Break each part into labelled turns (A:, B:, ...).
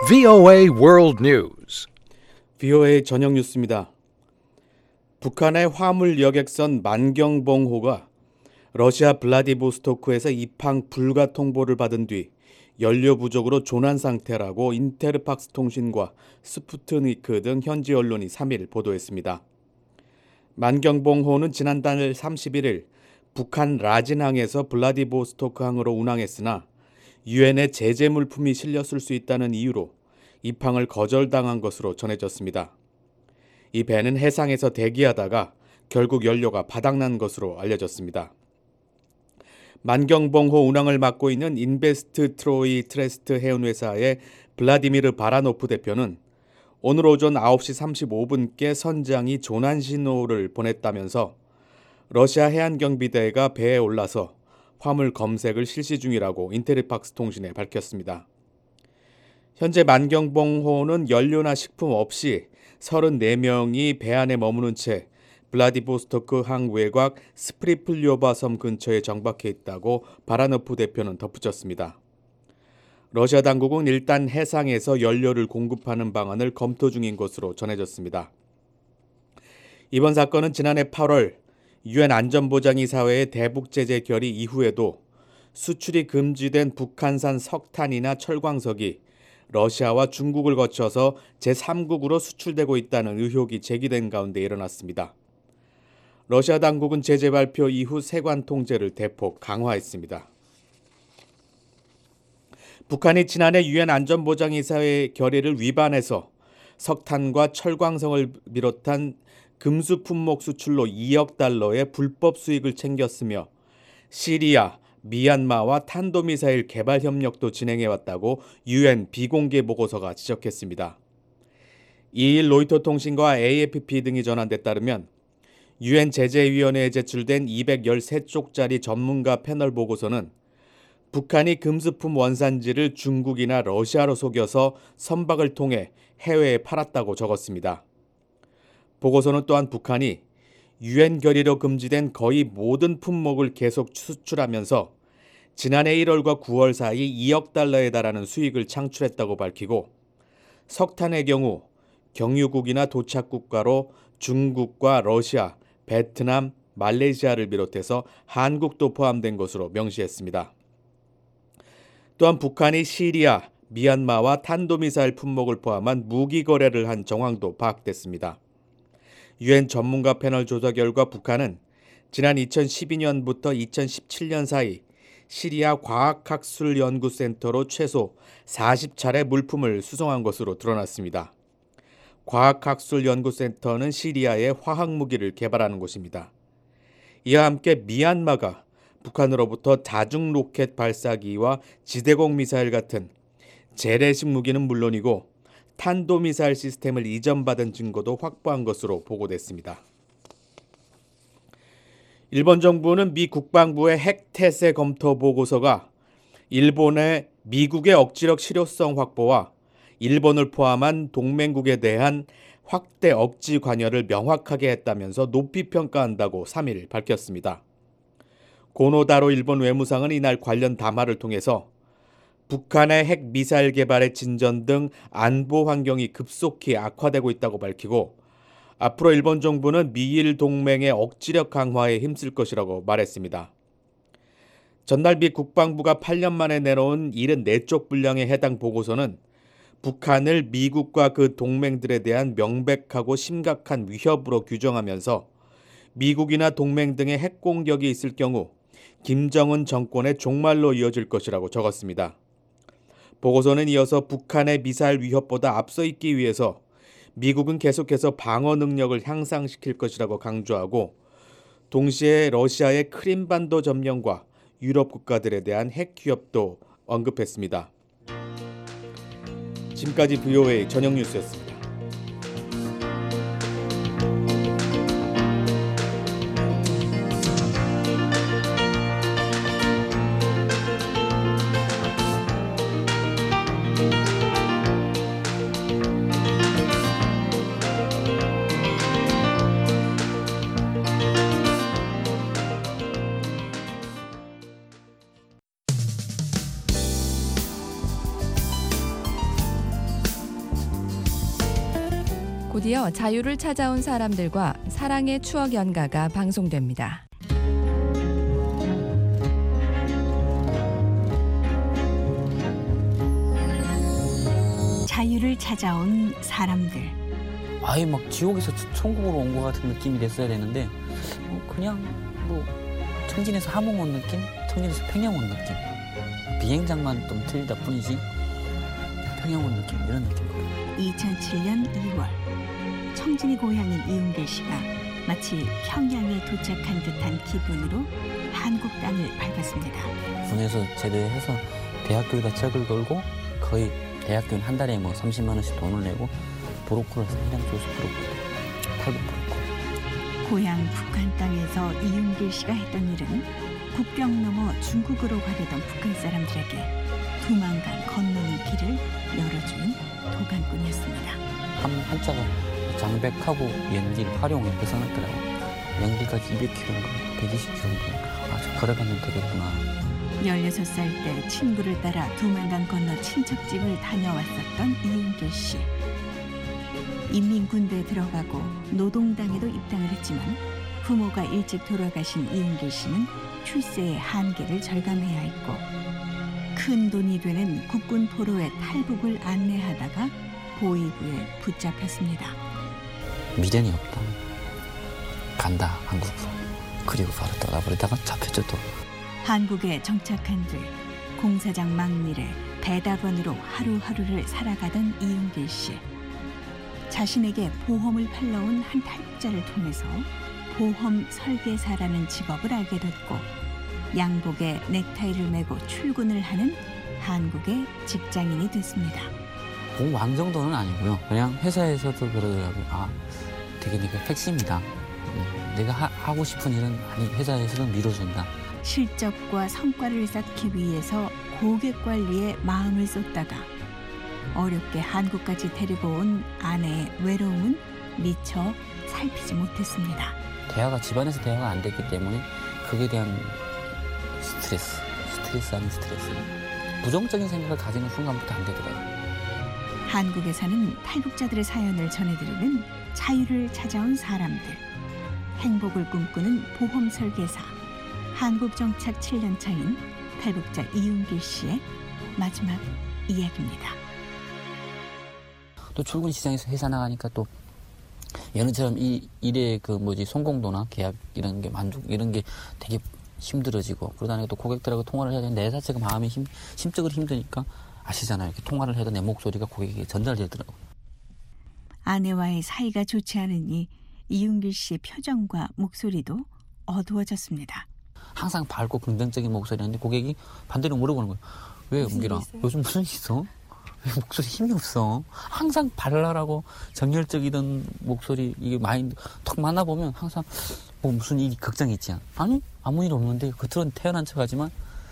A: VOA World News.
B: VOA 저녁 뉴스입니다. 북한의 화물 여객선 만경봉호가 러시아 블라디보스토크에서 입항 불가 통보를 받은 뒤 연료 부족으로 조난 상태라고 인테르팍스 통신과 스푸트니크 등 현지 언론이 3일 보도했습니다. 만경봉호는 지난달 31일 북한 라진항에서 블라디보스토크항으로 운항했으나 유엔에 제재 물품이 실렸을 수 있다는 이유로 입항을 거절당한 것으로 전해졌습니다. 이 배는 해상에서 대기하다가 결국 연료가 바닥난 것으로 알려졌습니다. 만경봉호 운항을 맡고 있는 인베스트 트로이 트레스트 해운회사의 블라디미르 바라노프 대표는 오늘 오전 9시 35분께 선장이 조난 신호를 보냈다면서 러시아 해안경비대가 배에 올라서 화물 검색을 실시 중이라고 인테르팍스 통신에 밝혔습니다. 현재 만경봉호는 연료나 식품 없이 34명이 배 안에 머무는 채 블라디보스토크 항 외곽 스프리플료바 섬 근처에 정박해 있다고 바라노프 대표는 덧붙였습니다. 러시아 당국은 일단 해상에서 연료를 공급하는 방안을 검토 중인 것으로 전해졌습니다. 이번 사건은 지난해 8월 유엔 안전보장이사회의 대북 제재 결의 이후에도 수출이 금지된 북한산 석탄이나 철광석이 러시아와 중국을 거쳐서 제3국으로 수출되고 있다는 의혹이 제기된 가운데 일어났습니다. 러시아 당국은 제재 발표 이후 세관 통제를 대폭 강화했습니다. 북한이 지난해 유엔 안전보장이사회 결의를 위반해서 석탄과 철광석을 비롯한 금수 품목 수출로 2억 달러의 불법 수익을 챙겼으며 시리아, 미얀마와 탄도미사일 개발 협력도 진행해왔다고 유엔 비공개 보고서가 지적했습니다. 2일 로이터 통신과 AFP 등이 전한 데 따르면 유엔 제재위원회에 제출된 213쪽짜리 전문가 패널 보고서는 북한이 금수품 원산지를 중국이나 러시아로 속여서 선박을 통해 해외에 팔았다고 적었습니다. 보고서는 또한 북한이 유엔 결의로 금지된 거의 모든 품목을 계속 수출하면서 지난해 1월과 9월 사이 2억 달러에 달하는 수익을 창출했다고 밝히고 석탄의 경우 경유국이나 도착국가로 중국과 러시아, 베트남, 말레이시아를 비롯해서 한국도 포함된 것으로 명시했습니다. 또한 북한이 시리아, 미얀마와 탄도미사일 품목을 포함한 무기 거래를 한 정황도 파악됐습니다. 유엔 전문가 패널 조사 결과 북한은 지난 2012년부터 2017년 사이 시리아 과학학술연구센터로 최소 40차례 물품을 수송한 것으로 드러났습니다. 과학학술연구센터는 시리아에 화학무기를 개발하는 곳입니다. 이와 함께 미얀마가 북한으로부터 다중 로켓 발사기와 지대공 미사일 같은 재래식 무기는 물론이고 탄도미사일 시스템을 이전받은 증거도 확보한 것으로 보고됐습니다. 일본 정부는 미 국방부의 핵태세 검토 보고서가 일본의 미국의 억지력 실효성 확보와 일본을 포함한 동맹국에 대한 확대 억지 관여를 명확하게 했다면서 높이 평가한다고 3일 밝혔습니다. 고노다로 일본 외무상은 이날 관련 담화를 통해서 북한의 핵 미사일 개발의 진전 등 안보 환경이 급속히 악화되고 있다고 밝히고 앞으로 일본 정부는 미일 동맹의 억지력 강화에 힘쓸 것이라고 말했습니다. 전날 미 국방부가 8년 만에 내놓은 74쪽 분량의 해당 보고서는 북한을 미국과 그 동맹들에 대한 명백하고 심각한 위협으로 규정하면서 미국이나 동맹 등의 핵 공격이 있을 경우 김정은 정권의 종말로 이어질 것이라고 적었습니다. 보고서는 이어서 북한의 미사일 위협보다 앞서 있기 위해서 미국은 계속해서 방어 능력을 향상시킬 것이라고 강조하고 동시에 러시아의 크림반도 점령과 유럽 국가들에 대한 핵 위협도 언급했습니다. 지금까지 VOA 저녁 뉴스였습니다.
C: 곧이어 자유를 찾아온 사람들과 사랑의 추억 연가가 방송됩니다.
D: 자유를 찾아온 사람들.
E: 아예 막 지옥에서 천국으로 온 것 같은 느낌이 됐어야 되는데 그냥 뭐 청진에서 함흥 온 느낌? 청진에서 평양 온 느낌. 비행장만 좀 틀리다 뿐이지 평양 온 느낌, 이런 느낌.
D: 2007년 2월 청진이 고향인 이은길 씨가 마치 평양에 도착한 듯한 기분으로 한국 땅을 밟았습니다.
E: 군에서 제대해서 대학교에다 책을 걸고 거의 대학교는 한 달에 뭐 30만 원씩 돈을 내고 브로커를 해서 조수 브로커, 탈북 브로커.
D: 고향 북한 땅에서 이은길 씨가 했던 일은 국경 넘어 중국으로 가려던 북한 사람들에게 두만강 건너는 길을 열어주는 도간꾼이었습니다.
E: 한자가 장백하고 연길, 활용 이렇게 써놨더라고. 연길까지 200km인가 120km인가. 아, 저 걸어가면 되겠구나.
D: 16살 때 친구를 따라 두만강 건너 친척집을 다녀왔었던 이은길 씨. 인민군대에 들어가고 노동당에도 입당을 했지만 부모가 일찍 돌아가신 이은길 씨는 출세의 한계를 절감해야 했고 큰 돈이 되는 국군 포로의 탈북을 안내하다가 보위부에 붙잡혔습니다.
E: 미련이 없다. 간다, 한국으로. 그리고 바로 떠나버리다가 잡혔죠 또.
D: 한국에 정착한 뒤 공사장 막밀에 배달원으로 하루하루를 살아가던 이은길 씨. 자신에게 보험을 팔러온 한 탈북자를 통해서 보험 설계사라는 직업을 알게 됐고 양복에 넥타이를 메고 출근을 하는 한국의 직장인이 됐습니다.
E: 공왕 정도는 아니고요. 그냥 회사에서도 그러더라고요. 아, 되게 네가 택시입니다. 내가 하고 싶은 일은 아니 회사에서는 밀어준다.
D: 실적과 성과를 쌓기 위해서 고객 관리에 마음을 쏟다가 어렵게 한국까지 데리고 온 아내의 외로움은 미처 살피지 못했습니다.
E: 대화가 집안에서 대화가 안 됐기 때문에 그에 대한 스트레스 아닌 스트레스. 부정적인 생각을 가지는 순간부터 안 되더라고요.
D: 한국에 사는 탈북자들의 사연을 전해드리는 자유를 찾아온 사람들. 행복을 꿈꾸는 보험 설계사. 한국 정착 7년 차인 탈북자 이은길 씨의 마지막 이야기입니다.
E: 또 출근 시장에서 회사 나가니까 또 예전처럼 이 일의 성공도나 계약 이런 게 만족 이런 게 되게 힘들어지고 그러다 보니까 또 고객들하고 통화를 해야 되는데 내 자체가 마음이 심적으로 힘드니까 아시잖아요. 이렇게 통화를 해도 내 목소리가 고객에게 전달되더라고요.
D: 아내와의 사이가 좋지 않으니 이은길 씨의 표정과 목소리도 어두워졌습니다.
E: 항상 밝고 긍정적인 목소리였는데 고객이 반대로 물어보는 거예요. 왜 은길아? 요즘 무슨 일 있어? 왜 목소리 힘이 없어? 항상 발랄하고 정열적이던 목소리 이게 마인드 턱 만나보면 항상 뭐 무슨 일이 걱정이 있지 않아? 아니 아무 일 없는데 겉으로는 태어난 척하지만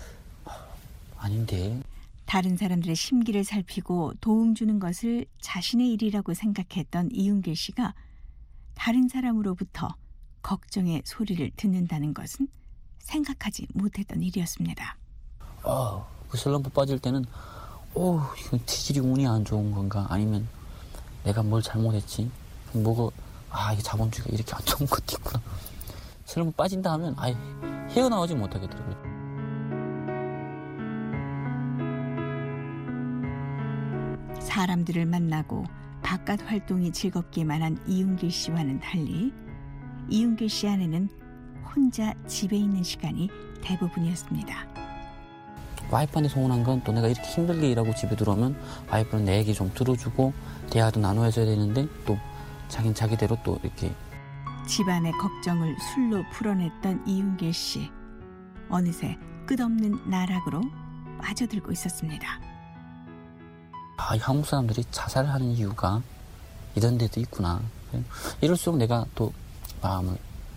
E: 아닌데.
D: 다른 사람들의 심기를 살피고 도움 주는 것을 자신의 일이라고 생각했던 이은길 씨가 다른 사람으로부터 걱정의 소리를 듣는다는 것은 생각하지 못했던 일이었습니다.
E: 그 슬럼프 빠질 때는 이건 티질이 운이 안 좋은 건가? 아니면 내가 뭘 잘못했지? 이게 자본주의가 이렇게 안 좋은 것도 있구나. 슬럼프 빠진다 하면 아예 헤어나오지 못하겠더라고요.
D: 사람들을 만나고 바깥 활동이 즐겁기만 한 이은길 씨와는 달리 이은길 씨 아내는 혼자 집에 있는 시간이 대부분이었습니다.
E: 와이프한테 서운한 건 또 내가 이렇게 힘들게 일하고 집에 들어오면 와이프는 내 얘기 좀 들어주고 대화도 나눠줘야 되는데 또 자긴 자기대로 또 이렇게
D: 집안의 걱정을 술로 풀어냈던 이은길 씨. 어느새 끝없는 나락으로 빠져들고 있었습니다.
E: 이 한국 사람들이 자살하는 이유가 이런 데도 있구나. 이럴수록 내가 또 마음을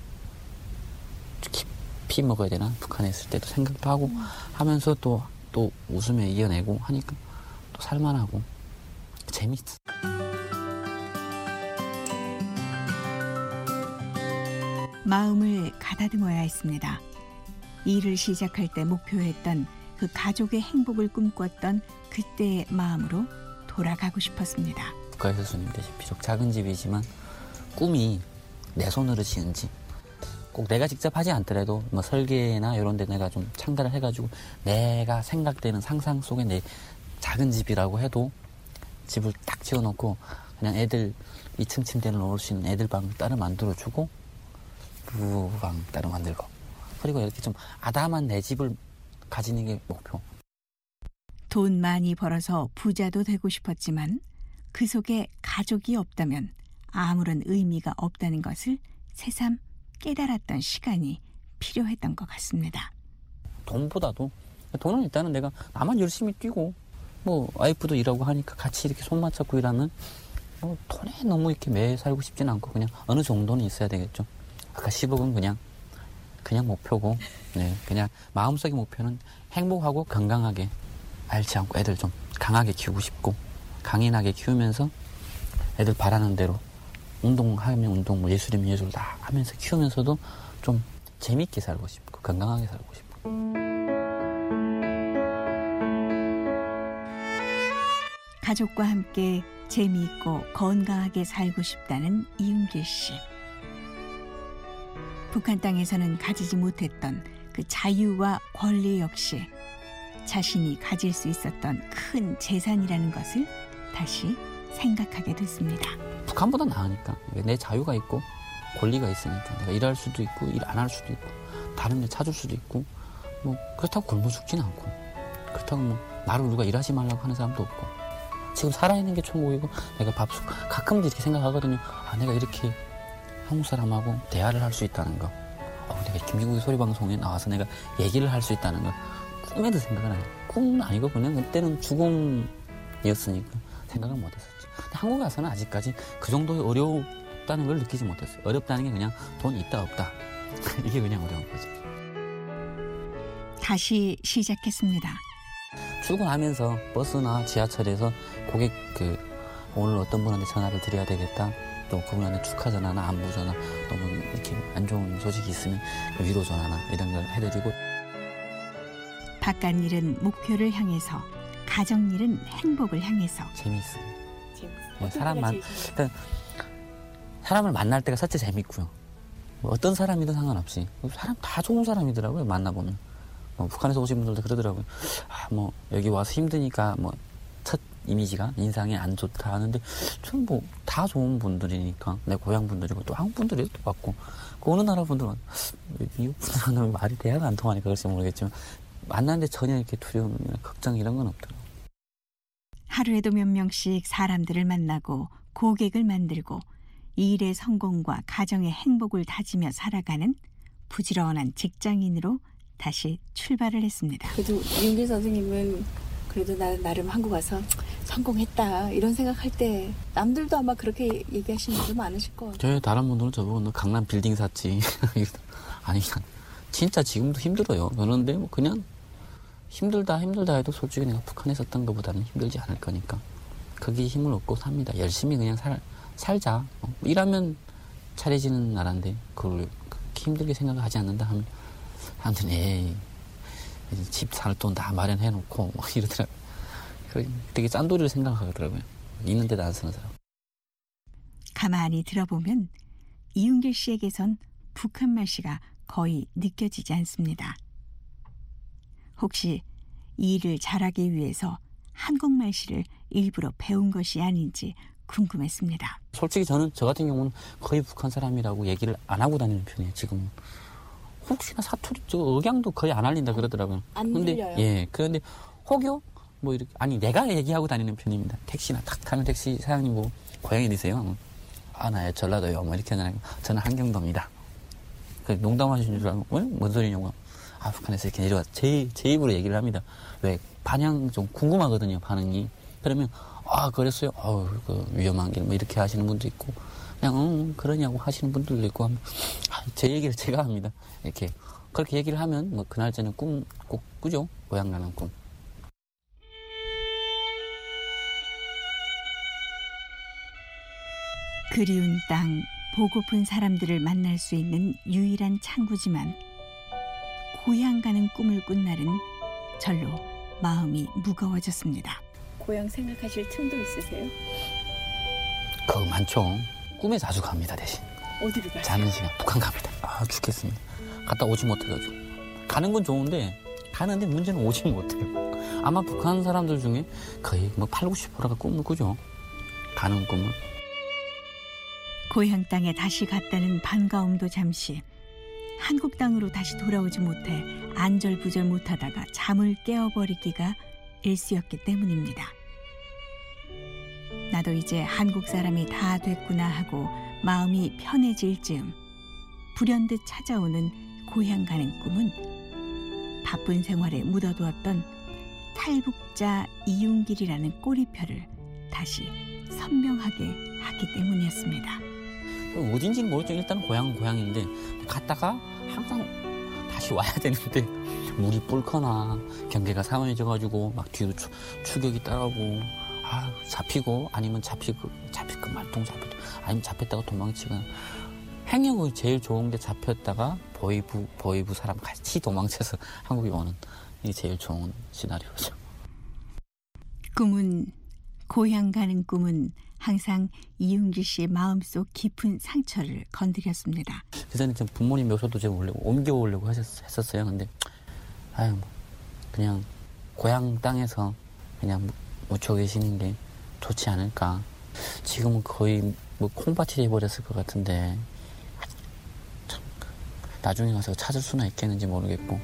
E: 깊이 먹어야 되나? 북한에 있을 때도 생각도 하고 하면서 또 웃으며 이겨내고 하니까 또 살만하고 재밌어.
D: 마음을 가다듬어야 했습니다. 일을 시작할 때 목표했던 그 가족의 행복을 꿈꿨던 그때의 마음으로 돌아가고 싶었습니다.
E: 국가에서 수님되시 비록 작은 집이지만 꿈이 내 손으로 지은 집. 꼭 내가 직접 하지 않더라도 뭐 설계나 이런 데 내가 좀 참가를 해가지고 내가 생각되는 상상 속에 내 작은 집이라고 해도 집을 딱 지어놓고 그냥 애들 2층 침대를 놓을 수 있는 애들 방 따로 만들어주고 부부방 따로 만들고 그리고 이렇게 좀 아담한 내 집을 가지는 게 목표.
D: 돈 많이 벌어서 부자도 되고 싶었지만 그 속에 가족이 없다면 아무런 의미가 없다는 것을 새삼 깨달았던 시간이 필요했던 것 같습니다.
E: 돈보다도 돈은 일단은 내가 나만 열심히 뛰고 뭐 와이프도 일하고 하니까 같이 이렇게 손 맞잡고 일하면 뭐 돈에 너무 이렇게 매여 살고 싶진 않고 그냥 어느 정도는 있어야 되겠죠. 아까 10억은 그냥 목표고 네, 그냥 마음속의 목표는 행복하고 건강하게 앓지 않고 애들 좀 강하게 키우고 싶고 강인하게 키우면서 애들 바라는 대로 운동하면 운동, 뭐 예술이면 예술 다 하면서 키우면서도 좀 재밌게 살고 싶고 건강하게 살고 싶고.
D: 가족과 함께 재미있고 건강하게 살고 싶다는 이윤길 씨. 북한 땅에서는 가지지 못했던 그 자유와 권리 역시 자신이 가질 수 있었던 큰 재산이라는 것을 다시 생각하게 됐습니다.
E: 북한보다 나으니까 내 자유가 있고 권리가 있으니까 내가 일할 수도 있고 일 안 할 수도 있고 다른 데 찾을 수도 있고 뭐 그렇다고 굶어 죽진 않고 그렇다고 뭐 나를 누가 일하지 말라고 하는 사람도 없고 지금 살아있는 게 천국이고 내가 가끔도 이렇게 생각하거든요. 아 내가 이렇게 한국 사람하고 대화를 할 수 있다는 거 내가 김기국의 소리방송에 나와서 내가 얘기를 할 수 있다는 거 꿈에도 생각을 안 해요. 꿈은 아니고 그냥 그때는 죽음이었으니까 생각을 못했었지. 근데 한국에 와서는 아직까지 그 정도의 어렵다는 걸 느끼지 못했어요. 어렵다는 게 그냥 돈 있다 없다 이게 그냥 어려운 거지.
D: 다시 시작했습니다.
E: 출근하면서 버스나 지하철에서 고객 오늘 어떤 분한테 전화를 드려야 되겠다. 또 그분한테 축하 전화나 안부 전화 너무 이렇게 안 좋은 소식이 있으면 위로 전화나 이런 걸 해드리고
D: 바깥 일은 목표를 향해서 가정 일은 행복을 향해서
E: 재미있어요. 네, 사람을 만날 때가 첫째 재밌고요. 뭐 어떤 사람이든 상관없이 사람 다 좋은 사람이더라고요. 만나보면 북한에서 오신 분들도 그러더라고요. 뭐 여기 와서 힘드니까 뭐 첫 이미지가 인상이 안 좋다 하는데 전 뭐 다 좋은 분들이니까 내 고향 분들이고 또 한국 분들이 또 봤고 그 어느 나라 분들은 미국 분들은 말이 대화가 안 통하니까 그럴지 모르겠지만 만나는데 전혀 이렇게 두려움이나 걱정 이런 건 없더라고요.
D: 하루에도 몇 명씩 사람들을 만나고 고객을 만들고 일의 성공과 가정의 행복을 다지며 살아가는 부지런한 직장인으로 다시 출발을 했습니다.
F: 그래도 이윤길 선생님은 그래도 나름 한국 와서 성공했다 이런 생각할 때 남들도 아마 그렇게 얘기하시는 분들 많으실 것 같아요.
E: 다른 분들은 저보고 너 강남 빌딩 샀지. 아니 진짜 지금도 힘들어요. 그런데 뭐 그냥 힘들다 해도 솔직히 내가 북한에 있었던 것보다는 힘들지 않을 거니까 거기에 힘을 얻고 삽니다. 열심히 그냥 살자. 일하면 차려지는 나라인데 그걸 그렇게 힘들게 생각하지 않는다 하면 사람들은 에이 집 살 돈 다 마련해놓고 뭐 이러더라고요. 되게 짠돌이를 생각하더라고요. 있는 데도 안 쓰는 사람.
D: 가만히 들어보면 이윤길 씨에게선 북한 말씨가 거의 느껴지지 않습니다. 혹시 이 일을 잘하기 위해서 한국말씨를 일부러 배운 것이 아닌지 궁금했습니다.
E: 솔직히 저는 저 같은 경우는 거의 북한 사람이라고 얘기를 안 하고 다니는 편이에요. 지금 혹시나 사투리 억양도 거의 안 알린다 그러더라고요.
F: 안 들려요.
E: 예, 그런데 혹여 뭐 이렇게 내가 얘기하고 다니는 편입니다. 택시나 탁 타면 택시 사장님 뭐 고향이 어디세요? 나 전라도요. 뭐 이렇게 하잖아요. 저는 한경도입니다. 농담하시는 줄 알고 뭔 소리냐고. 북한에서 이렇게 내려와 제 입으로 얘기를 합니다. 왜 반향 좀 궁금하거든요. 반응이. 그러면 그랬어요. 위험한 길 뭐 이렇게 하시는 분도 있고 그냥 그러냐고 하시는 분들도 있고 하면 제 얘기를 제가 합니다. 이렇게 그렇게 얘기를 하면 뭐 그날 저는 꿈 꼭 꾸죠. 고향 가는 꿈.
D: 그리운 땅, 보고픈 사람들을 만날 수 있는 유일한 창구지만 고향 가는 꿈을 꾼 날은 절로 마음이 무거워졌습니다.
F: 고향 생각하실 틈도 있으세요?
E: 그거 많죠. 꿈에 자주 갑니다. 대신
F: 어디로 가세요?
E: 자는 시간 북한 갑니다. 아 죽겠습니다. 갔다 오지 못해가지고. 가는 건 좋은데 가는데 문제는 오지 못해요. 아마 북한 사람들 중에 거의 뭐 80~90%가 꿈을 꾸죠. 가는 꿈을.
D: 고향 땅에 다시 갔다는 반가움도 잠시, 한국 땅으로 다시 돌아오지 못해 안절부절 못하다가 잠을 깨어버리기가 일쑤였기 때문입니다. 나도 이제 한국 사람이 다 됐구나 하고 마음이 편해질 즈음 불현듯 찾아오는 고향 가는 꿈은 바쁜 생활에 묻어두었던 탈북자 이윤길이라는 꼬리표를 다시 선명하게 하기 때문이었습니다.
E: 어딘지는 모르죠. 일단 고향인데 갔다가 항상 다시 와야 되는데 물이 뿔거나 경계가 상해져가지고 막 뒤로 추격이 따라오고 잡히고 아니면 잡힐 그 말똥 잡히고 아니면 잡혔다가 도망치거나 행역이 제일 좋은 게 잡혔다가 보이부 사람 같이 도망쳐서 한국에 오는 이게 제일 좋은 시나리오죠.
D: 고향 가는 꿈은 항상 이윤길 씨의 마음속 깊은 상처를 건드렸습니다.
E: 그전에 부모님 묘소도 제가 원래 옮겨오려고 했었어요. 근데 그냥 고향 땅에서 그냥 묻혀 계시는 게 좋지 않을까. 지금은 거의 뭐 콩밭이 돼버렸을 것 같은데 참, 나중에 가서 찾을 수나 있겠는지 모르겠고.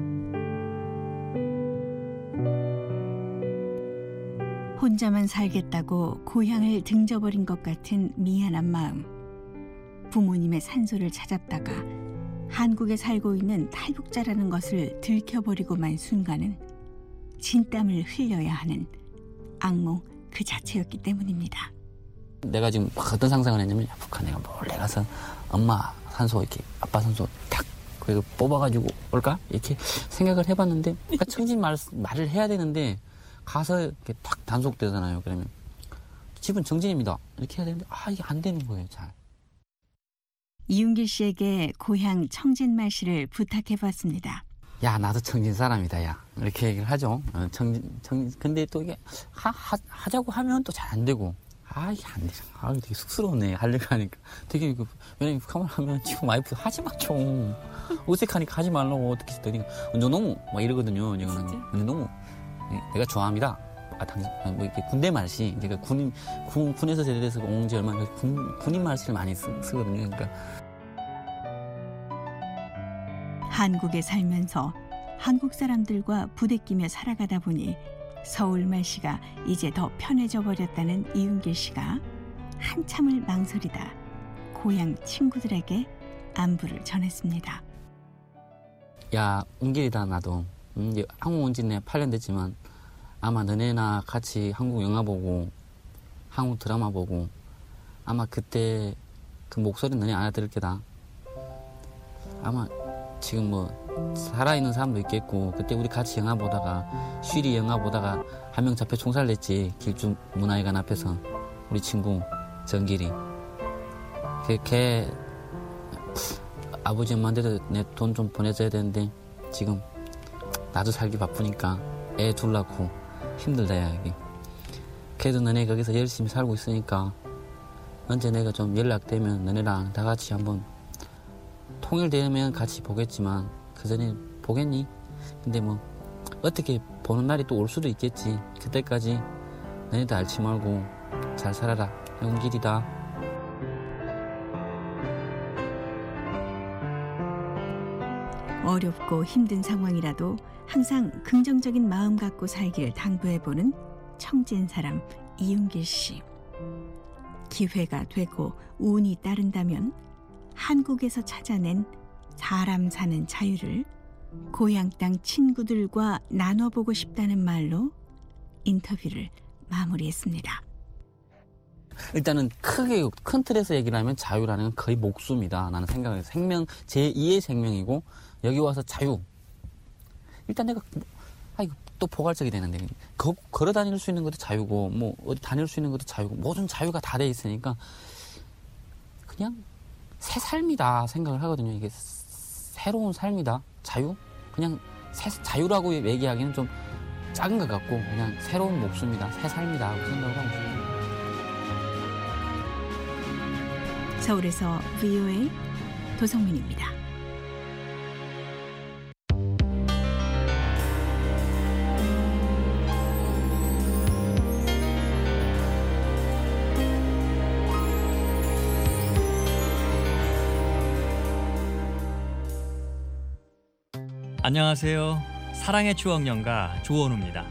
D: 혼자만 살겠다고 고향을 등져버린 것 같은 미안한 마음. 부모님의 산소를 찾았다가 한국에 살고 있는 탈북자라는 것을 들켜버리고 만 순간은 진땀을 흘려야 하는 악몽 그 자체였기 때문입니다.
E: 내가 지금 어떤 상상을 했냐면 북한에 몰래 가서 엄마 산소 이렇게 아빠 산소 탁 그리고 뽑아가지고 올까 이렇게 생각을 해봤는데 그러니까 청진 말을 해야 되는데 가서 이렇게 탁 단속되잖아요. 그러면 집은 정진입니다 이렇게 해야 되는데 이게 안 되는 거예요. 잘.
D: 이윤길 씨에게 고향 청진 말씨를 부탁해봤습니다.
E: 야 나도 청진 사람이다 야 이렇게 얘기를 하죠. 청진 근데 또 이게 하자고 하면 또 잘 안 되고 이게 안 되잖아. 되게 쑥스러우네 하려고 하니까 되게 왜냐면 북한말 하면 지금 와이프 하지마 좀 어색하니까 하지 말라고 어떻게 했더니 너 너무 막 이러거든요. 근데 너무 내가 좋아합니다. 뭐 이렇게 군대 말씨, 제가 군에서 제대해서 온 지 얼마 군인 말씨를 많이 쓰거든요. 그러니까
D: 한국에 살면서 한국 사람들과 부대끼며 살아가다 보니 서울 말씨가 이제 더 편해져 버렸다는 이윤길 씨가 한참을 망설이다 고향 친구들에게 안부를 전했습니다.
E: 야 운길이다 나도. 이제 한국 온 지 8년 됐지만 아마 너네나 같이 한국 영화 보고 한국 드라마 보고 아마 그때 그 목소리 너네 알아들을 게다. 아마 지금 뭐 살아있는 사람도 있겠고 그때 우리 같이 영화 보다가 쉬리 영화 보다가 한 명 잡혀 총살 냈지. 길주 문화회관 앞에서 우리 친구 정길이. 걔 아버지 엄마한테도 내 돈 좀 보내줘야 되는데 지금 나도 살기 바쁘니까 애 둘 낳고 힘들다 야 이게. 그래도 너네 거기서 열심히 살고 있으니까 언제 내가 좀 연락되면 너네랑 다 같이 한번 통일되면 같이 보겠지만 그 전에 보겠니? 근데 뭐 어떻게 보는 날이 또 올 수도 있겠지. 그때까지 너네도 앓지 말고 잘 살아라. 용길이다.
D: 어렵고 힘든 상황이라도 항상 긍정적인 마음 갖고 살기를 당부해보는 청진 사람 이윤길 씨. 기회가 되고 운이 따른다면 한국에서 찾아낸 사람 사는 자유를 고향 땅 친구들과 나눠보고 싶다는 말로 인터뷰를 마무리했습니다.
E: 일단은 크게 큰 틀에서 얘기를 하면 자유라는 건 거의 목숨이다. 나는 생각해요. 생명, 제2의 생명이고 여기 와서 자유. 일단 내가 이거 또 포괄적이 되는데 걸어 다닐 수 있는 것도 자유고 뭐 어디 다닐 수 있는 것도 자유고 모든 자유가 다 돼 있으니까 그냥 새 삶이다 생각을 하거든요. 이게 새로운 삶이다. 자유? 그냥 자유라고 얘기하기는 좀 작은 것 같고 그냥 새로운 목숨이다. 새 삶이다 하고 생각을 하고 있습니다.
D: 서울에서 VOA 도성민입니다.
G: 안녕하세요. 사랑의 추억 연가 조원우입니다.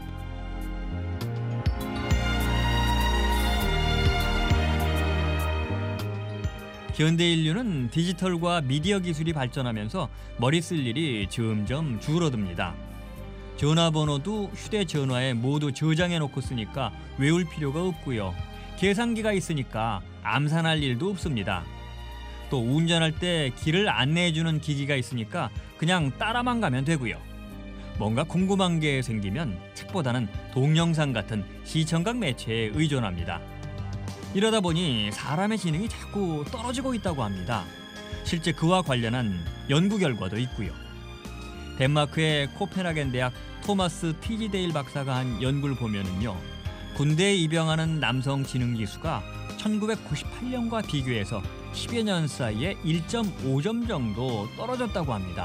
G: 현대 인류는 디지털과 미디어 기술이 발전하면서 머리 쓸 일이 점점 줄어듭니다. 전화번호도 휴대전화에 모두 저장해 놓고 쓰니까 외울 필요가 없고요. 계산기가 있으니까 암산할 일도 없습니다. 또 운전할 때 길을 안내해주는 기기가 있으니까 그냥 따라만 가면 되고요. 뭔가 궁금한 게 생기면 책보다는 동영상 같은 시청각 매체에 의존합니다. 이러다 보니 사람의 지능이 자꾸 떨어지고 있다고 합니다. 실제 그와 관련한 연구 결과도 있고요. 덴마크의 코펜하겐 대학 토마스 티지데일 박사가 한 연구를 보면은요. 군대에 입영하는 남성 지능 지수가 1998년과 비교해서 10여 년 사이에 1.5점 정도 떨어졌다고 합니다.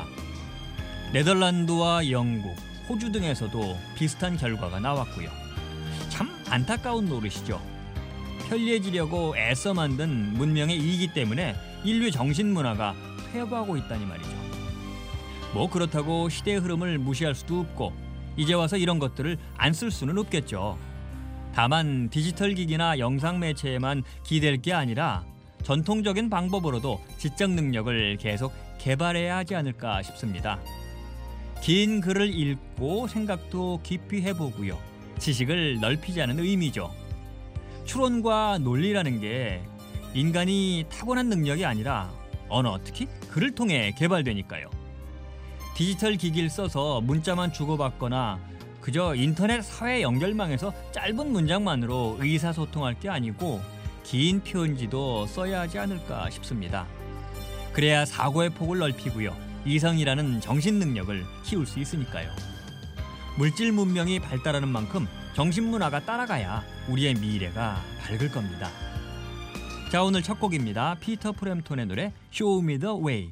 G: 네덜란드와 영국, 호주 등에서도 비슷한 결과가 나왔고요. 참 안타까운 노릇이죠. 편리해지려고 애써 만든 문명의 이기 때문에 인류 정신문화가 퇴보하고 있다니 말이죠. 뭐 그렇다고 시대의 흐름을 무시할 수도 없고 이제 와서 이런 것들을 안 쓸 수는 없겠죠. 다만 디지털 기기나 영상 매체에만 기댈 게 아니라 전통적인 방법으로도 지적 능력을 계속 개발해야 하지 않을까 싶습니다. 긴 글을 읽고 생각도 깊이 해보고요. 지식을 넓히자는 의미죠. 추론과 논리라는 게 인간이 타고난 능력이 아니라 언어, 특히 글을 통해 개발되니까요. 디지털 기기를 써서 문자만 주고받거나 그저 인터넷 사회 연결망에서 짧은 문장만으로 의사소통할 게 아니고 긴 편지도 써야 하지 않을까 싶습니다. 그래야 사고의 폭을 넓히고요. 이성이라는 정신 능력을 키울 수 있으니까요. 물질 문명이 발달하는 만큼 정신문화가 따라가야 우리의 미래가 밝을 겁니다. 자, 오늘 첫 곡입니다. 피터 프램톤의 노래 Show Me The Way.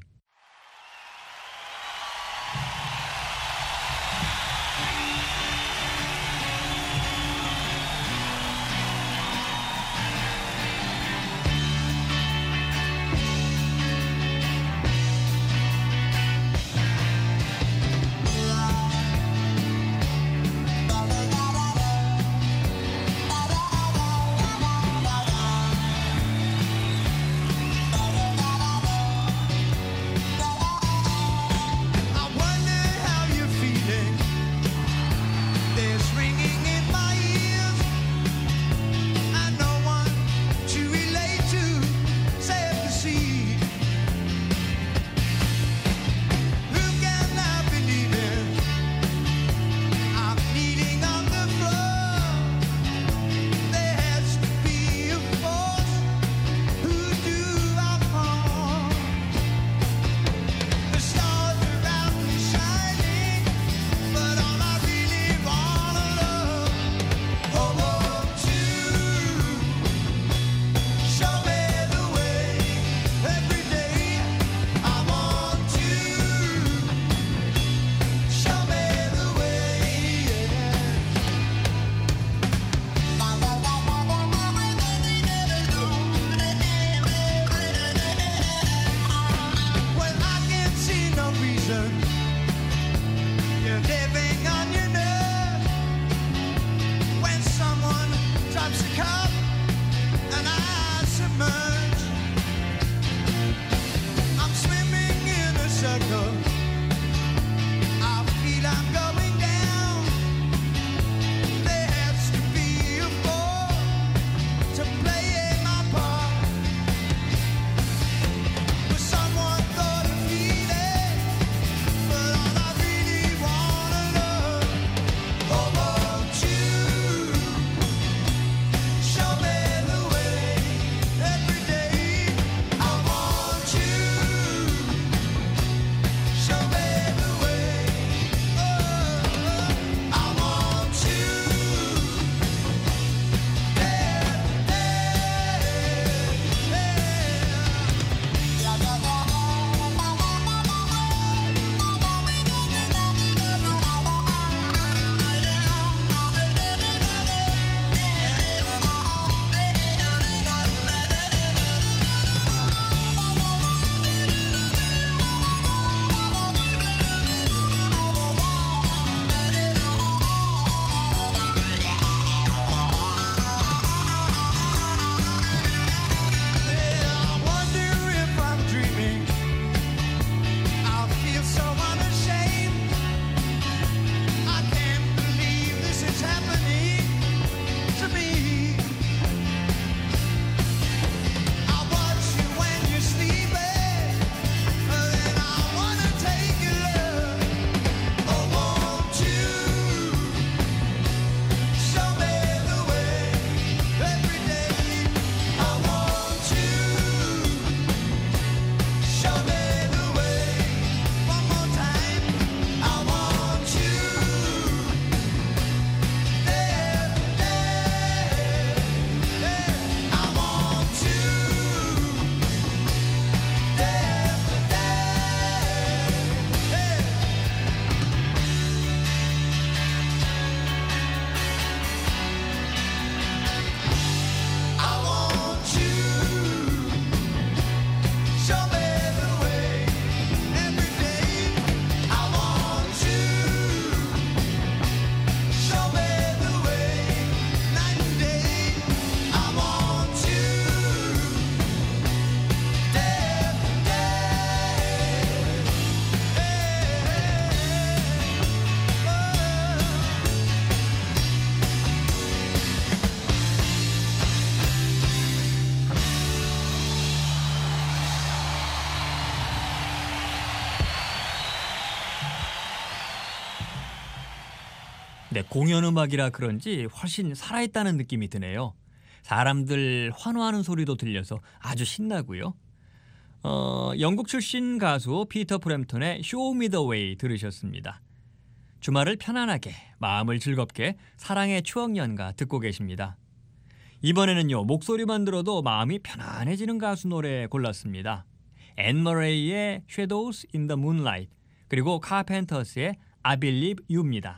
G: 근데 공연 음악이라 그런지 훨씬 살아있다는 느낌이 드네요. 사람들 환호하는 소리도 들려서 아주 신나고요. 영국 출신 가수 피터 프램톤의 Show Me the Way 들으셨습니다. 주말을 편안하게 마음을 즐겁게 사랑의 추억 연가 듣고 계십니다. 이번에는요 목소리만 들어도 마음이 편안해지는 가수 노래 골랐습니다. 앤 머레이의 Shadows in the Moonlight 그리고 카펜터스의 I Believe You입니다.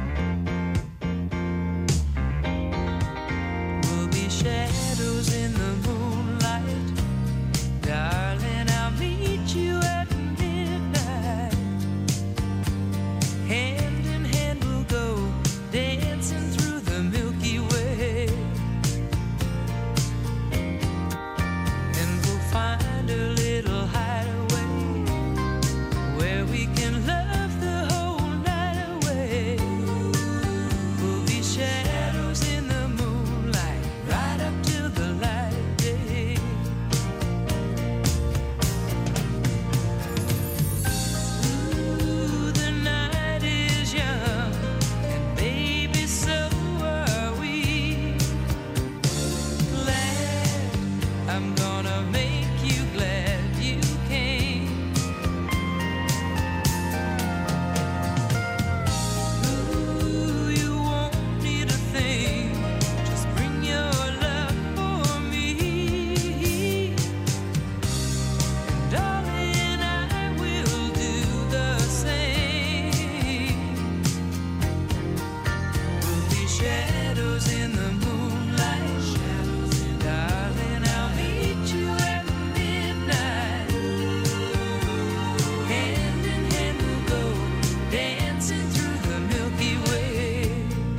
H: We'll be shadows in the moonlight, darling. I'll meet you at midnight. Hand in hand we'll go dancing through the Milky Way, and we'll find a little hideaway where we can love the whole night away. We'll be shadows in the moonlight, right up till the light of day. Ooh, the night is young, and baby, so are we. Glad, I'm gonna make you glad you came. Ooh, you won't need a thing, just bring your love for me. Darling, I will do the same. We'll be shadows in the moonlight, darling. I'll meet you at midnight. Hand in hand we'll go dancing through the Milky Way.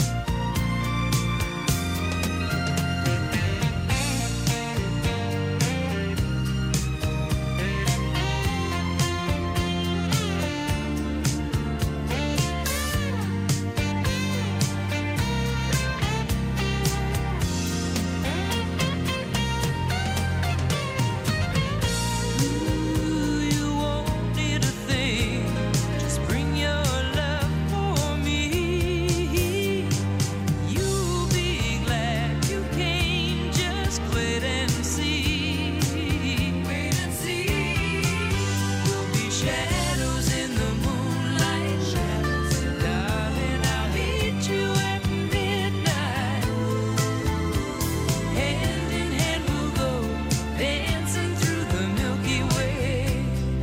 H: Ooh, you won't need a thing, just bring your love for me. You'll be glad you came, just wait and see. Wait and see. We'll be shadows in the moonlight, darling. I'll meet you at midnight. Hand in hand we'll go dancing through the Milky Way,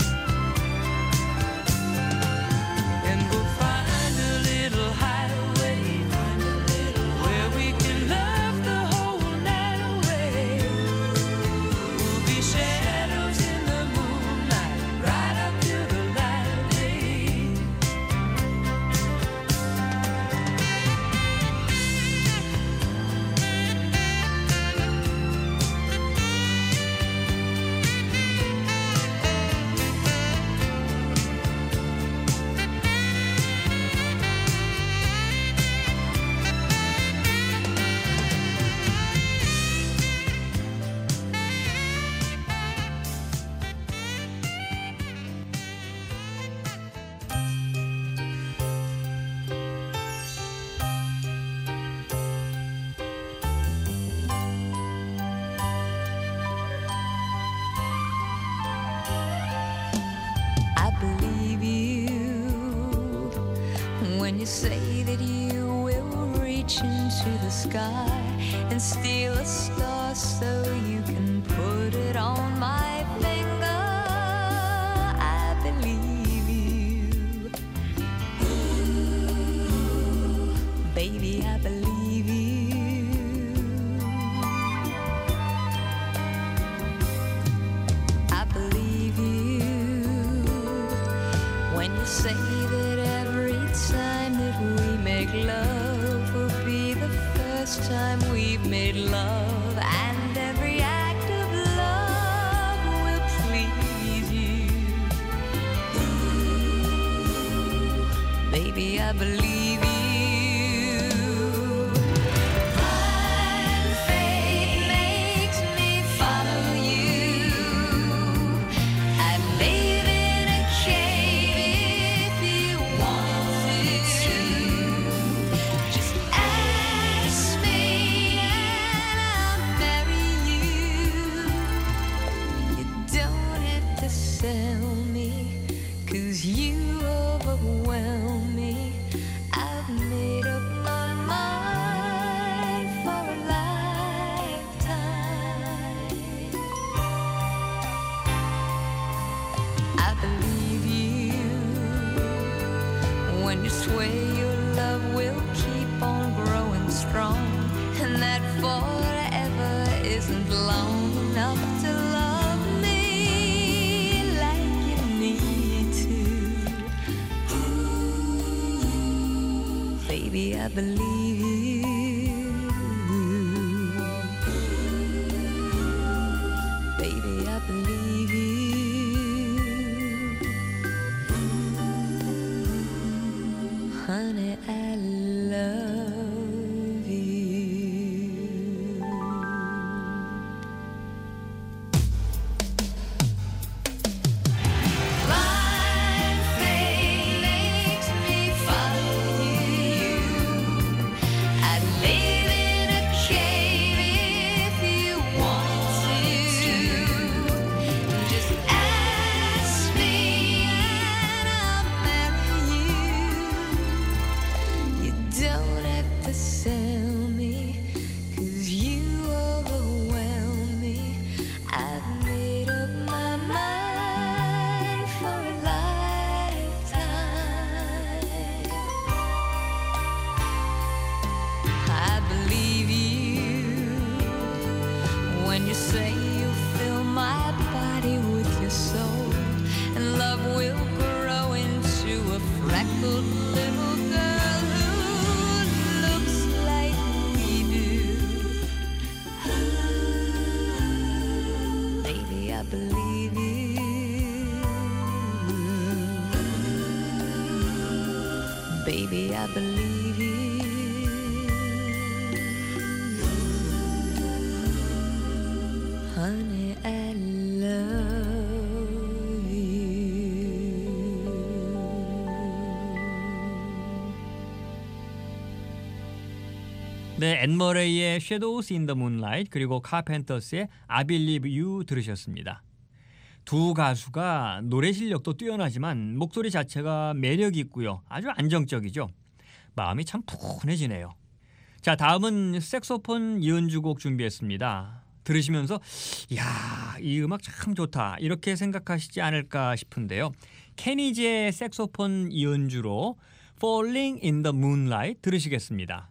H: and we'll find a little hideaway where we can love the whole night away. We'll be shadows in the moonlight, right up till the light of day. I believe you when you say that you will reach into the sky and steal a star so you can put it on my finger. I believe you. Ooh, baby, I believe you. I believe you when you say that every time that we make love will be the first time we've made love, and every act of love will please you. Ooh, baby, I believe you. Blind faith makes me follow you. I'd live in a cave if you wanted to. swear your love will keep on growing strong, and that forever isn't long enough to love me like you need to. Baby, I believe you. Baby, I believe you. Honey, I love you. Blind faith makes me follow you. I'd live in a cave if you want to. Just ask me and I'll marry you. You don't have to sell me, 'cause you overwhelm me. I've made up my mind for a lifetime. I believe you when you say you'll fill my body with your soul, and love will grow into a freckled little girl who looks like we do. Baby, I believe you. Baby, I believe you. Honey, I love you.
G: 네, 앤 머레이의 Shadows in the Moonlight 그리고 카펜터스의 I Believe You 들으셨습니다. 두 가수가 노래 실력도 뛰어나지만 목소리 자체가 매력 있고요. 아주 안정적이죠. 마음이 참 푸근해지네요. 자, 다음은 색소폰 연주곡 준비했습니다. 들으시면서 이야, 이 음악 참 좋다 이렇게 생각하시지 않을까 싶은데요. 케니지의 색소폰 연주로 Falling in the Moonlight 들으시겠습니다.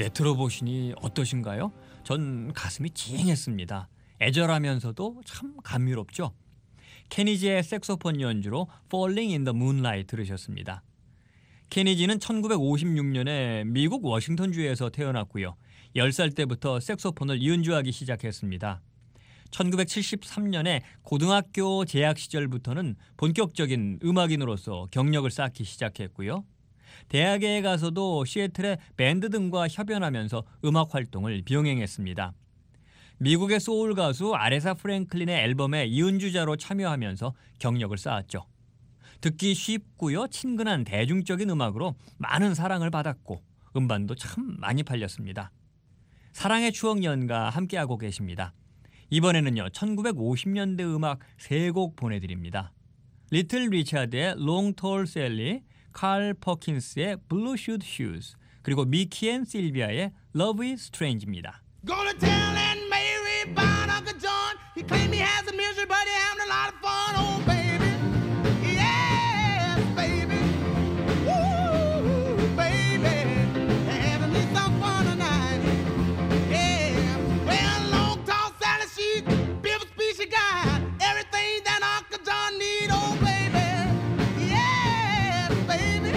G: 네, 들어보시니 어떠신가요? 전 가슴이 찡했습니다. 애절하면서도 참 감미롭죠. 케니지의 색소폰 연주로 Falling in the Moonlight 들으셨습니다. 케니지는 1956년에 미국 워싱턴주에서 태어났고요. 10살 때부터 색소폰을 연주하기 시작했습니다. 1973년에 고등학교 재학 시절부터는 본격적인 음악인으로서 경력을 쌓기 시작했고요. 대학에 가서도 시애틀의 밴드 등과 협연하면서 음악 활동을 병행했습니다. 미국의 소울 가수 아레사 프랭클린의 앨범에 이은주자로 참여하면서 경력을 쌓았죠. 듣기 쉽고요, 친근한 대중적인 음악으로 많은 사랑을 받았고 음반도 참 많이 팔렸습니다. 사랑의 추억 연가 함께하고 계십니다. 이번에는요, 1950년대 음악 3곡 보내드립니다. 리틀 리차드의 Long Tall Sally, 칼 퍼킨스의 Blue Shoe Shoes, 그리고 미키 앤 실비아의 Love is Strange입니다.
I: Gonna tell Aunt Mary about Uncle John. He claimed he has a misery, but he having a lot of fun. Oh, baby. Yes, baby. Woo, baby. Having me some fun tonight. Yeah. Well, long, tall Sally, she's Bill Speech, she got everything that Uncle John need. Oh, baby. Yes, baby.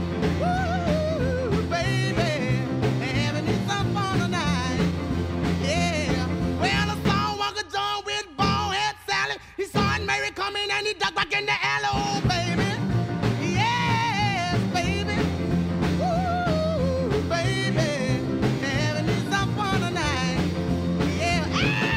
I: Woo, baby. Having me some fun tonight. Yeah, well, I saw Uncle John with bald head Sally. He saw Aunt Mary coming and he ducked back in the alley. Oh, baby. Yes, baby. Ooh, baby. Having me some fun tonight. Yeah.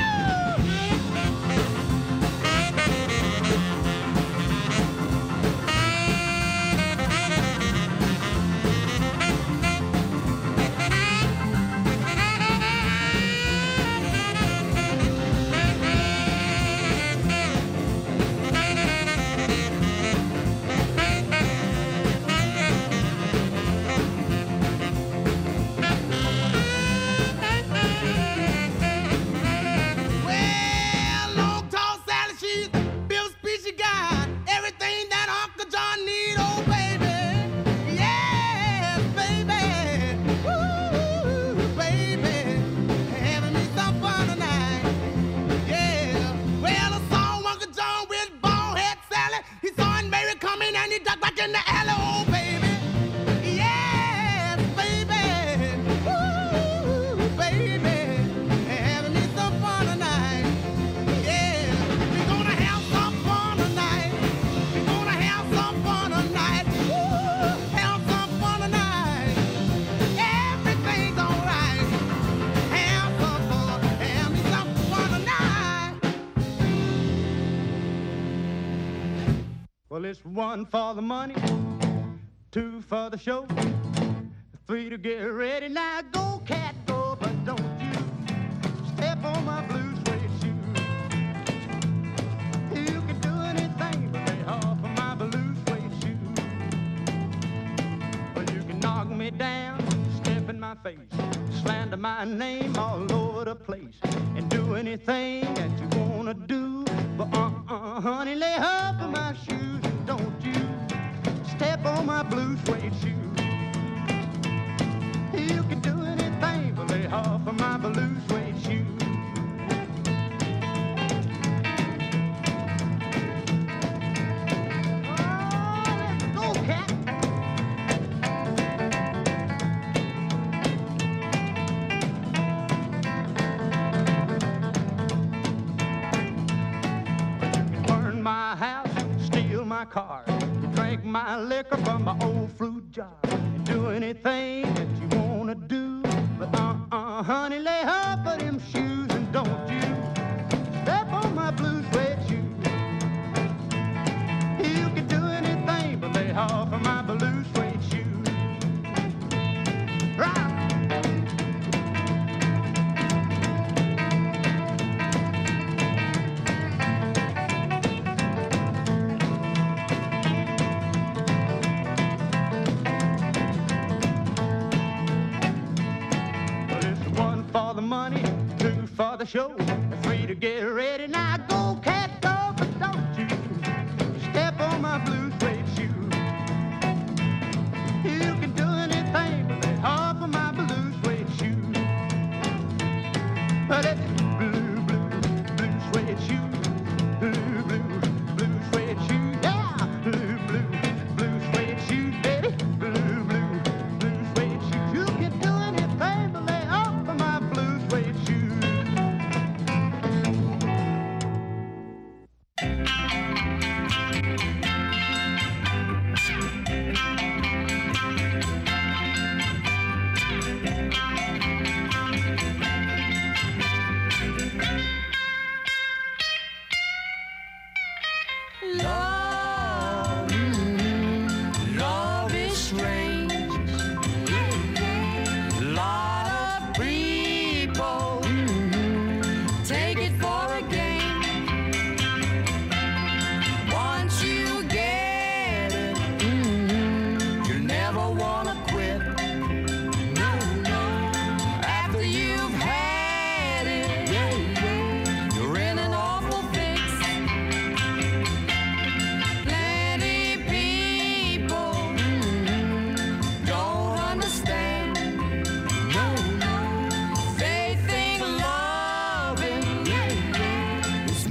I: Well, long, tall Sally, she's Bill Speech, she got everything that Uncle John need. Oh, baby. Yes, baby. Ooh, baby. Having me some fun tonight. Yeah. Well, I saw Uncle John with bald head Sally. He saw Aunt Mary coming and he ducked back in the alley. Oh, baby. Yes, baby. Ooh, baby. Having me some fun tonight. Yeah. We're gonna have some fun tonight. We're gonna have some fun tonight. Ooh, have some fun tonight. Everything's alright. Have some fun. Have me some fun tonight. Well, it's 1 for the money, 2 for the show, 3 to get ready. Now go, cat, go, but don't you step on my blue suede shoe. You can do anything but lay off of my blue suede shoe. Well, you can knock me down, step in my face, slander my name all over the place, and do anything that you wanna do. But honey, lay off of my shoes and don't you step on my blue suede shoe. You can do anything but lay off of my blue suede shoe. Oh, let's go, cat. Burn my house, steal my car, drink my liquor from my old fruit jar, and do anything that you wanna do. But honey, lay off of them shoes and don't you step on my blue suede shoe. You can do anything but lay off of my blue suede shoe. Right. Well, it's 1 for the money, 2 for the show, 3 to get ready. Now go, cat, go, but don't you step on my blue suede shoe. You can do anything but lay off of my blue suede shoe.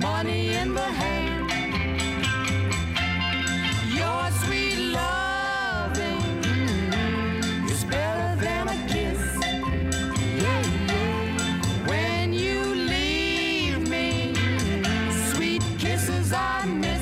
H: money in the hand. Your sweet loving is better than a kiss. Yeah, yeah. When you leave me, sweet kisses I miss.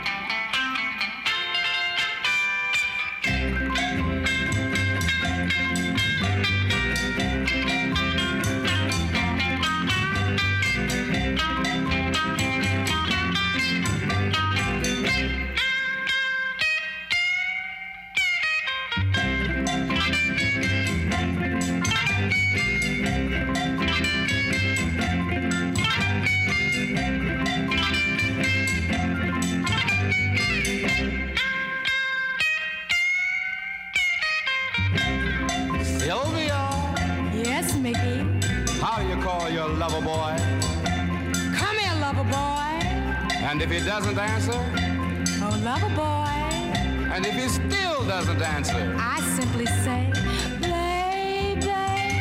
I: Sylvia,
F: Yes, Mickey.
I: how do you call your lover boy?
F: Come here, lover boy.
I: And if he doesn't answer?
F: Oh, lover boy.
I: And if he still doesn't answer?
F: I simply say, baby.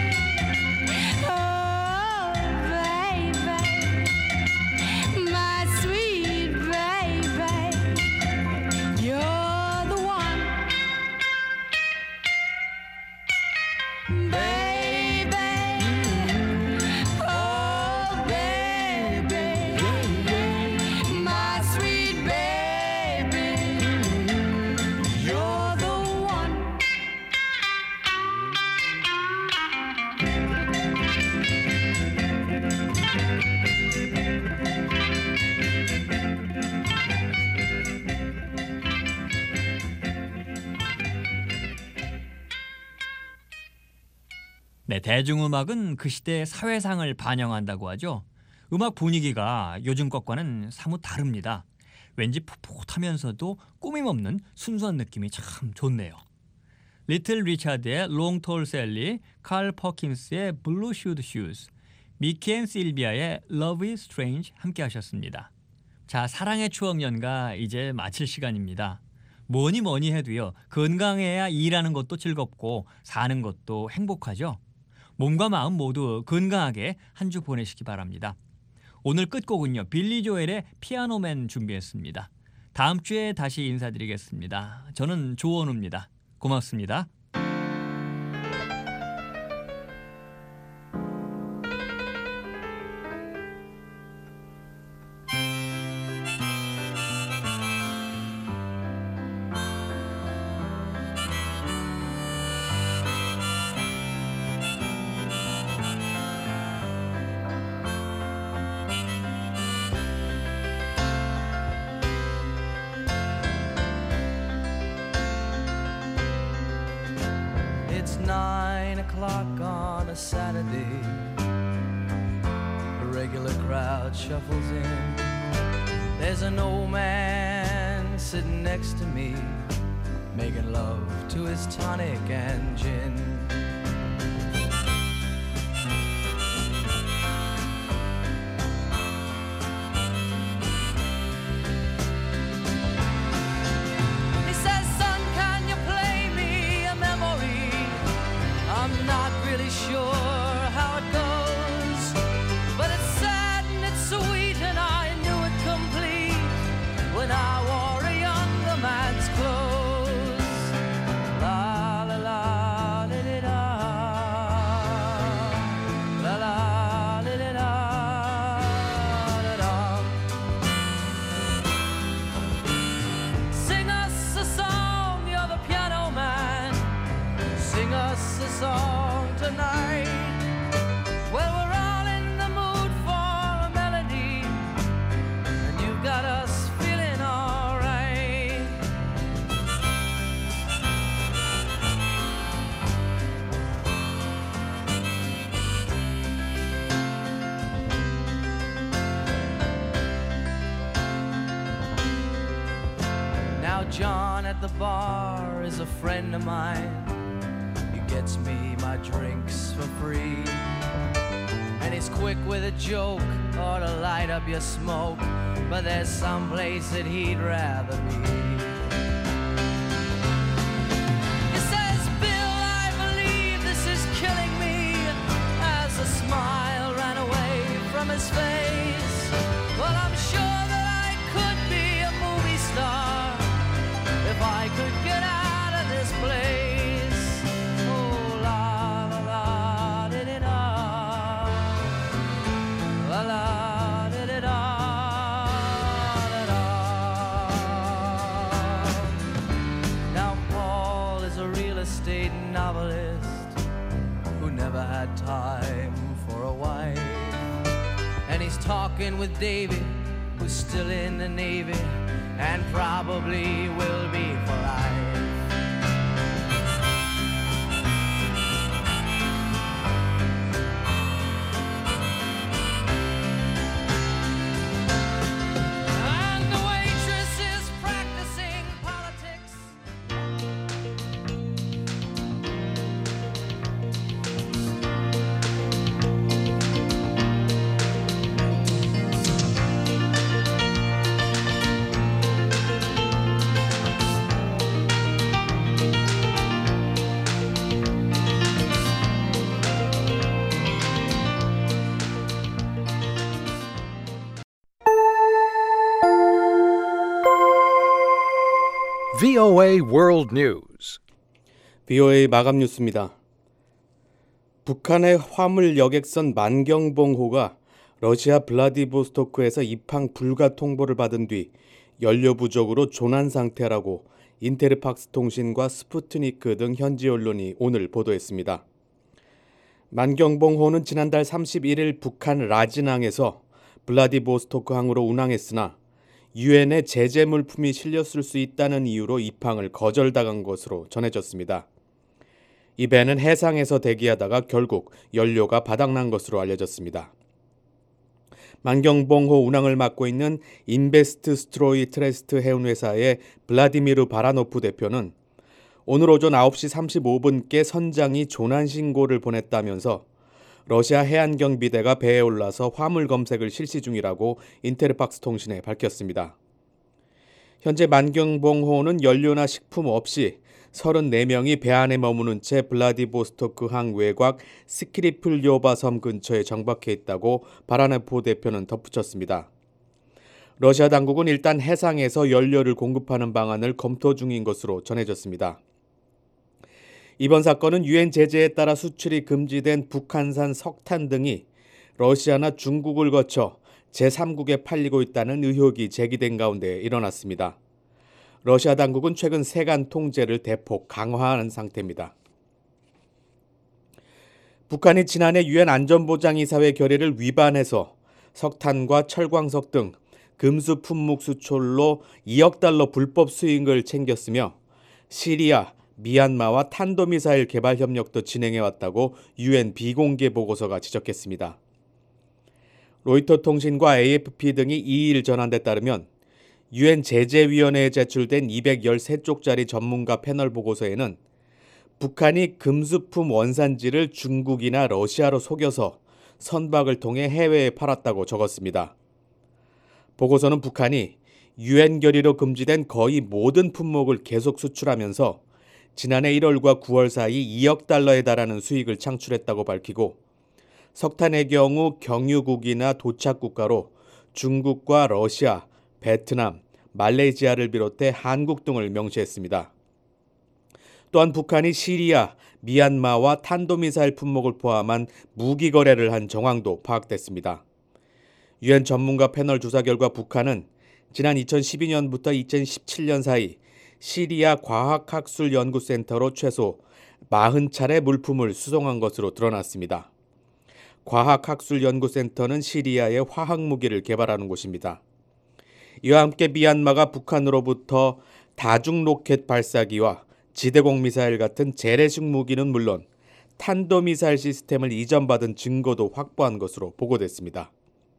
F: Oh, baby. My sweet baby. You're the one. Baby. Oh, baby. My sweet baby. You're the one.
G: 네, 대중음악은 그 시대의 사회상을 반영한다고 하죠. 음악 분위기가 요즘 것과는 사뭇 다릅니다. 왠지 풋풋하면서도 꾸밈없는 순수한 느낌이 참 좋네요. 리틀 리차드의 롱 톨 셀리, 칼 퍼킨스의 블루 슈드 슈즈, 미키 앤 실비아의 Love is Strange 함께 하셨습니다. 자, 사랑의 추억 연가 이제 마칠 시간입니다. 뭐니 해도요, 건강해야 일하는 것도 즐겁고 사는 것도 행복하죠. 몸과 마음 모두 건강하게 한 주 보내시기 바랍니다. 오늘 끝곡은요, 빌리 조엘의 피아노맨 준비했습니다. 다음 주에 다시 인사드리겠습니다. 저는 조원우입니다. 고맙습니다.
J: It's 9 o'clock on a Saturday. The regular crowd shuffles in. There's an old man sitting next to me, making love to his tonic and gin. He says, "Son, can you play me a memory? I'm not really sure how it goes, but it's sad and it's sweet, and I knew it complete when I wore a younger man's clothes." La la la la la la, la la la la la la. Sing us a song, you're the piano man. Sing us a song tonight. Well, we're all in the mood for a melody, and you've got us feeling all right. Now John at the bar is a friend of mine. He gets me my drinks for free, and he's quick with a joke or to light up your smoke, but there's some place that he'd rather be. He says, "Bill, I believe this is killing me," as a smile ran away from his face. Well, I'm sure riding with Davy, who's still in the Navy and probably will be for life. And the waitress is practicing politics.
A: VOA World News.
B: VOA 마감 뉴스입니다. 북한의 화물 여객선 만경봉호가 러시아 블라디보스토크에서 입항 불가 통보를 받은 뒤 연료 부족으로 조난 상태라고 인테르팍스 통신과 스푸트니크 등 현지 언론이 오늘 보도했습니다. 만경봉호는 지난달 31일 북한 라진항에서 블라디보스토크 항으로 운항했으나 유엔에 제재 물품이 실렸을 수 있다는 이유로 입항을 거절당한 것으로 전해졌습니다. 이 배는 해상에서 대기하다가 결국 연료가 바닥난 것으로 알려졌습니다. 만경봉호 운항을 맡고 있는 인베스트 스트로이 트레스트 해운회사의 블라디미르 바라노프 대표는 오늘 오전 9시 35분께 선장이 조난 신고를 보냈다면서 러시아 해안경비대가 배에 올라서 화물 검색을 실시 중이라고 인테르팍스 통신에 밝혔습니다. 현재 만경봉호는 연료나 식품 없이 34명이 배 안에 머무는 채 블라디보스토크 항 외곽 스키리플요바 섬 근처에 정박해 있다고 바라네포 대표는 덧붙였습니다. 러시아 당국은 일단 해상에서 연료를 공급하는 방안을 검토 중인 것으로 전해졌습니다. 이번 사건은 유엔 제재에 따라 수출이 금지된 북한산 석탄 등이 러시아나 중국을 거쳐 제3국에 팔리고 있다는 의혹이 제기된 가운데 일어났습니다. 러시아 당국은 최근 세관 통제를 대폭 강화하는 상태입니다. 북한이 지난해 유엔 안전보장이사회 결의를 위반해서 석탄과 철광석 등 금수 품목 수출로 2억 달러 불법 수익을 챙겼으며 시리아, 미얀마와 탄도미사일 개발 협력도 진행해왔다고 유엔 비공개 보고서가 지적했습니다. 로이터 통신과 AFP 등이 2일 전한 데 따르면 유엔 제재위원회에 제출된 213쪽짜리 전문가 패널 보고서에는 북한이 금수품 원산지를 중국이나 러시아로 속여서 선박을 통해 해외에 팔았다고 적었습니다. 보고서는 북한이 유엔 결의로 금지된 거의 모든 품목을 계속 수출하면서 지난해 1월과 9월 사이 2억 달러에 달하는 수익을 창출했다고 밝히고 석탄의 경우 경유국이나 도착국가로 중국과 러시아, 베트남, 말레이시아를 비롯해 한국 등을 명시했습니다. 또한 북한이 시리아, 미얀마와 탄도미사일 품목을 포함한 무기 거래를 한 정황도 파악됐습니다. 유엔 전문가 패널 조사 결과 북한은 지난 2012년부터 2017년 사이 시리아 과학학술연구센터로 최소 40차례 물품을 수송한 것으로 드러났습니다. 과학학술연구센터는 시리아의 화학무기를 개발하는 곳입니다. 이와 함께 미얀마가 북한으로부터 다중 로켓 발사기와 지대공 미사일 같은 재래식 무기는 물론 탄도미사일 시스템을 이전받은 증거도 확보한 것으로 보고됐습니다.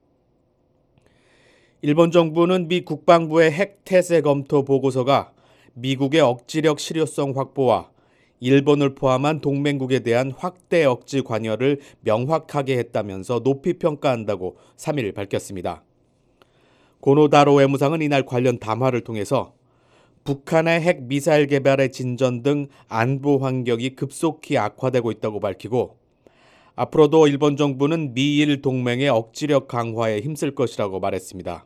B: 일본 정부는 미 국방부의 핵 태세 검토 보고서가 미국의 억지력 실효성 확보와 일본을 포함한 동맹국에 대한 확대 억지 관여를 명확하게 했다면서 높이 평가한다고 3일 밝혔습니다. 고노다로 외무상은 이날 관련 담화를 통해서 북한의 핵 미사일 개발의 진전 등 안보 환경이 급속히 악화되고 있다고 밝히고 앞으로도 일본 정부는 미일 동맹의 억지력 강화에 힘쓸 것이라고 말했습니다.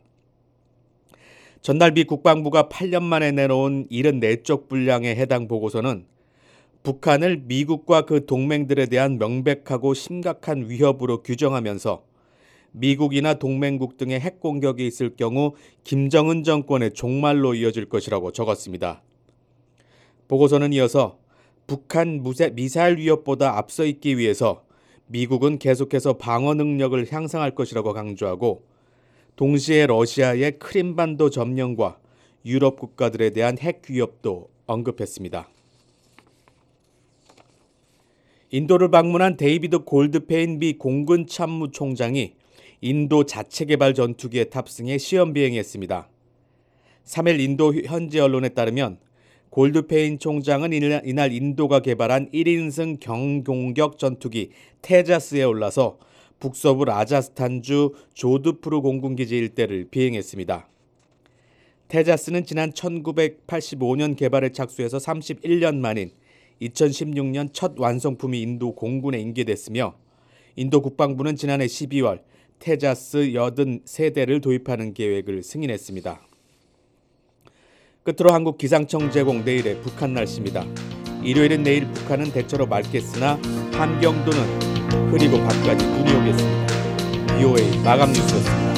B: 전날 미 국방부가 8년 만에 내놓은 74쪽 분량의 해당 보고서는 북한을 미국과 그 동맹들에 대한 명백하고 심각한 위협으로 규정하면서 미국이나 동맹국 등의 핵 공격이 있을 경우 김정은 정권의 종말로 이어질 것이라고 적었습니다. 보고서는 이어서 북한 미사일 위협보다 앞서 있기 위해서 미국은 계속해서 방어 능력을 향상할 것이라고 강조하고 동시에 러시아의 크림반도 점령과 유럽 국가들에 대한 핵 위협도 언급했습니다. 인도를 방문한 데이비드 골드페인 미 공군 참모총장이 인도 자체 개발 전투기에 탑승해 시험 비행했습니다. 3일 인도 현지 언론에 따르면 골드페인 총장은 이날 인도가 개발한 1인승 경공격 전투기 테자스에 올라서 북서부 라자스탄주 조드푸르 공군기지 일대를 비행했습니다. 테자스는 지난 1985년 개발에 착수해서 31년 만인 2016년 첫 완성품이 인도 공군에 인계됐으며 인도 국방부는 지난해 12월 테자스 83대를 도입하는 계획을 승인했습니다. 끝으로 한국 기상청 제공 내일의 북한 날씨입니다. 일요일은 내일 북한은 대체로 맑겠으나 함경도는 흐리고 밖까지 눈이 오겠습니다. BOA 마감 뉴스였습니다.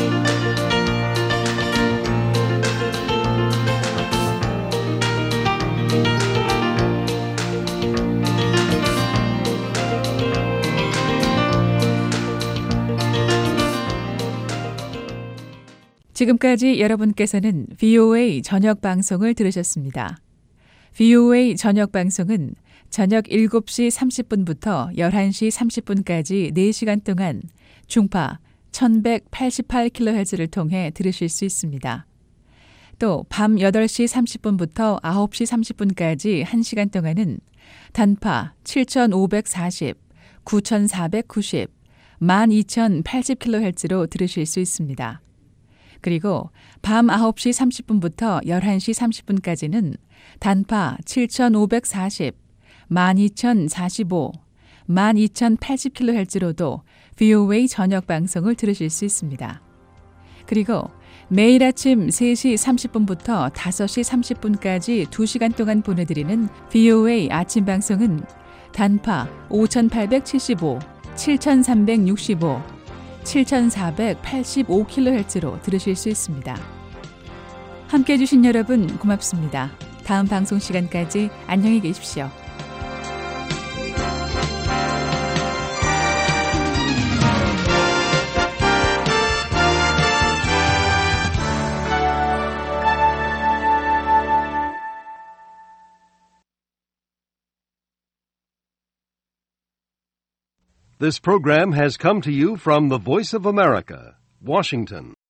K: 지금까지 여러분께서는 VOA 저녁 방송을 들으셨습니다. VOA 저녁 방송은 저녁 7시 30분부터 11시 30분까지 4시간 동안 중파 1188kHz를 통해 들으실 수 있습니다. 또 밤 8시 30분부터 9시 30분까지 1시간 동안은 단파 7540, 9490, 12080kHz로 들으실 수 있습니다. 그리고 밤 9시 30분부터 11시 30분까지는 단파 7540, 12045, 12080kHz로도 VOA 저녁 방송을 들으실 수 있습니다. 그리고 매일 아침 3시 30분부터 5시 30분까지 2시간 동안 보내드리는 VOA 아침 방송은 단파 5875, 7365, 7485kHz로 들으실 수 있습니다. 함께해 주신 여러분 고맙습니다. 다음 방송 시간까지 안녕히 계십시오.
L: This program has come to you from the Voice of America, Washington.